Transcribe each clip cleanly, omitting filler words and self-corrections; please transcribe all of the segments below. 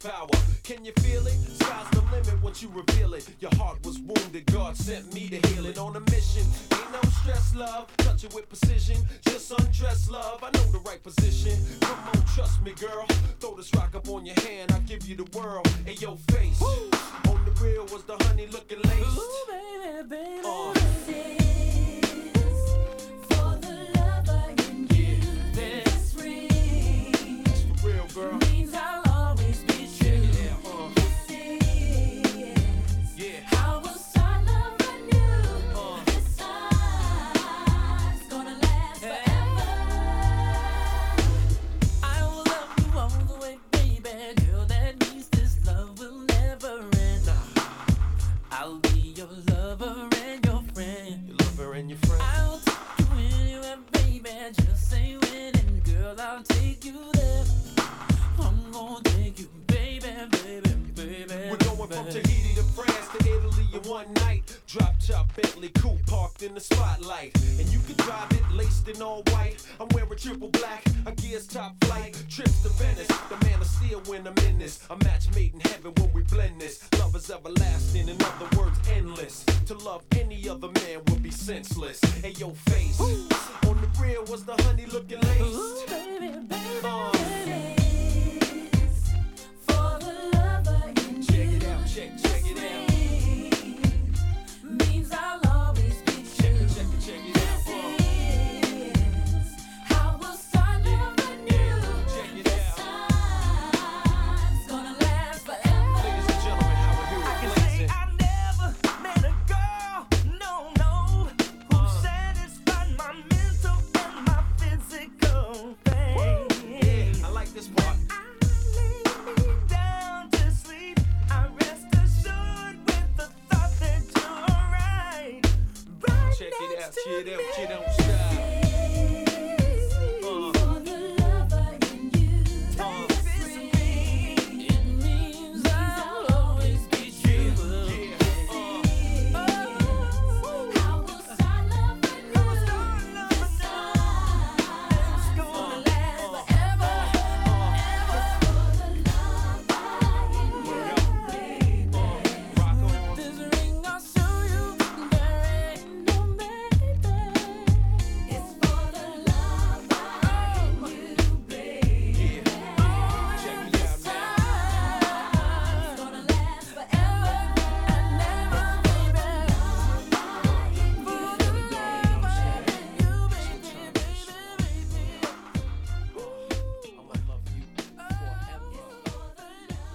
power. Can you feel it? Sky's the limit once you reveal it. Your heart was wounded, God sent me to heal it. On a mission, ain't no stress, love. Touch it with precision, just undress, love. I know the right position. Come on, trust me, girl. Throw this rock up on your hand, I'll give you the world. And your face, woo. On the real was the honey looking laced. Ooh, baby, baby. For the lover in you, this ring. That's for real, girl. Means I'll always be true. This is how we'll start love anew. This time's gonna last forever. I will love you all the way, baby. Girl, that means this love will never end. I'll be your lover and your friend. Your lover and your friend. I'll take you anywhere, baby. Just say when, and girl, I'll take you there. I'm gonna take you, baby, baby, baby. We're going from Tahiti to France to Italy in one night. Drop top Bentley coupe parked in the spotlight, and you can drive it laced in all white. I'm wearing triple black, our gears top flight. Trips to Venice, the man of steel when I'm in this. A match made in heaven when we blend this. Love is everlasting, in other words, endless. To love any other man would be senseless. Hey, your face, on the real was the honey looking laced. Ooh, baby, baby. For the lover in you, Check it out, check it out. means I'll always be true. Check it out. This is how we'll start love anew. Check it This out. time's gonna last forever. Ladies and gentlemen, how are you? I can say I never met a girl, no, who satisfied my mental and my physical thing. I like this part. I lay me down to sleep. I rest assured with the thought that you're right. Right Check it out, next to cheer it out, me. cheer don't stop. For the lover in you, this ring. It means I'll always be true. How we'll start love anew. This time's gonna last forever. For the lover in you, baby. Rock on. This ring I'll show you, there ain't no baby. It's for the lover in you, baby. Check me out now. Time's gonna last forever. And never, baby. For the lover in you, baby, baby, baby. I'ma love you forever.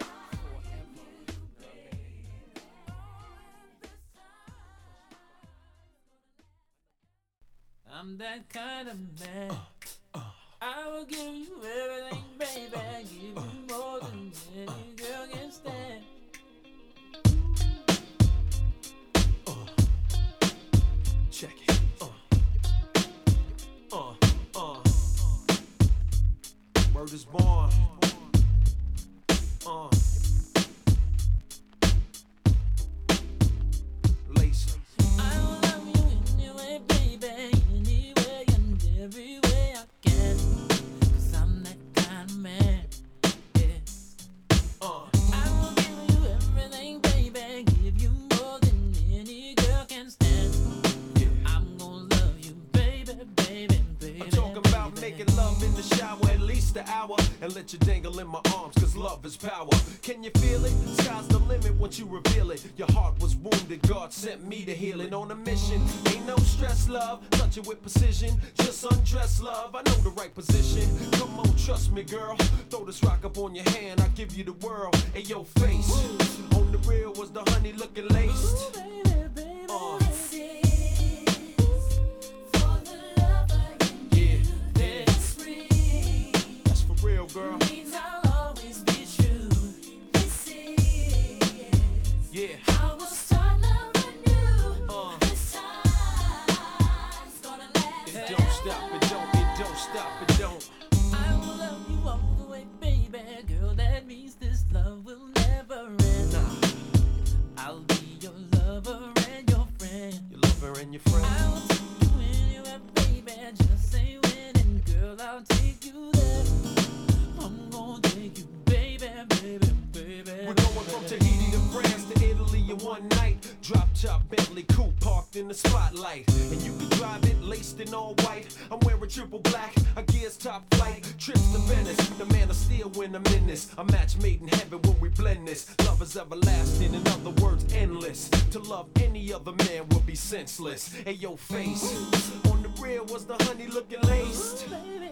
I'm that kind of man. I will give you everything, baby. Give you more than any girl can stand. Check it. Word is born. Lace. I will love you anyway, baby. Anyway and every way I can. 'Cause I'm that kind of man. Yeah. I will give you everything, baby. Give you more than any girl can stand. I'm gonna love you, baby, baby, baby. I'm talking about baby. making love in the shower at least an hour and let you dangle in my arms, cause love is power. Can you feel it? Sky's the limit once you reveal it. Your heart was wounded, God sent me to heal it. On a mission, ain't no stress, love. Touch it with precision, just undress, love. I know the right position. Come on, trust me, girl. Throw this rock up on your hand, I'll give you the world. And your face, on the real was the honey looking laced. Ooh, baby, baby. This is for the lover in you. Yeah, This ring that's for real, girl. means I'll always be true. This is Yeah. how we'll start love anew. This time's gonna last It don't stop, it don't stop, it don't. I will love you all the way, baby. Girl, that means this love will never end. I'll be your lover and your friend. From Tahiti to France to Italy in one night. Drop top Bentley coupe parked in the spotlight. And you can drive it laced in all white. I'm wearing triple black, I gears top flight. Trips to Venice, the man of steel when I'm in this. A match made in heaven when we blend this. Love is everlasting, in other words, endless. To love any other man would be senseless. Hey, yo, face on the rear was the honey looking laced.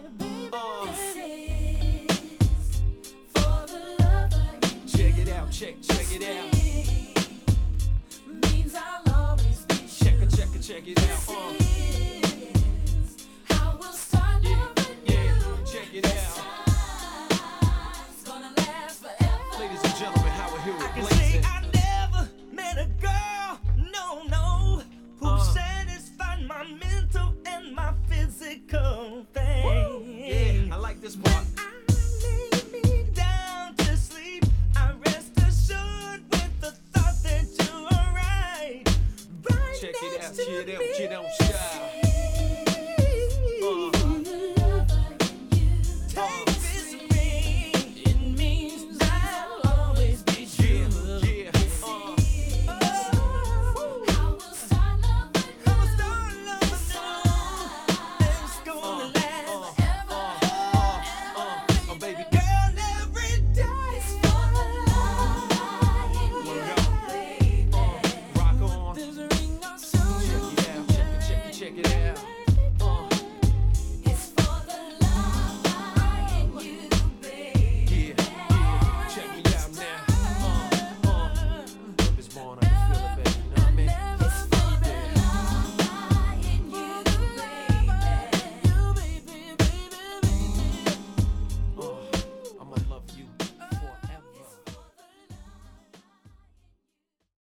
Check it out, check it out. Means I'll always be Check it out.